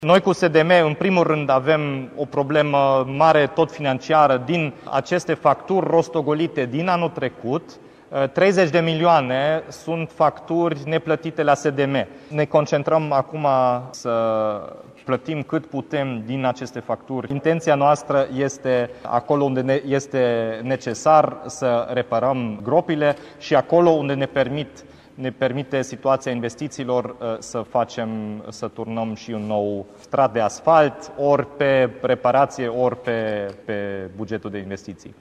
Noi cu SDM, în primul rând, avem o problemă mare tot financiară din aceste facturi rostogolite din anul trecut. 30 de milioane sunt facturi neplătite la SDM. Ne concentrăm acum să plătim cât putem din aceste facturi. Intenția noastră este, acolo unde este necesar, să reparăm gropile și acolo unde ne permite situația investițiilor să turnăm și un nou strat de asfalt, ori pe reparație, ori pe bugetul de investiții.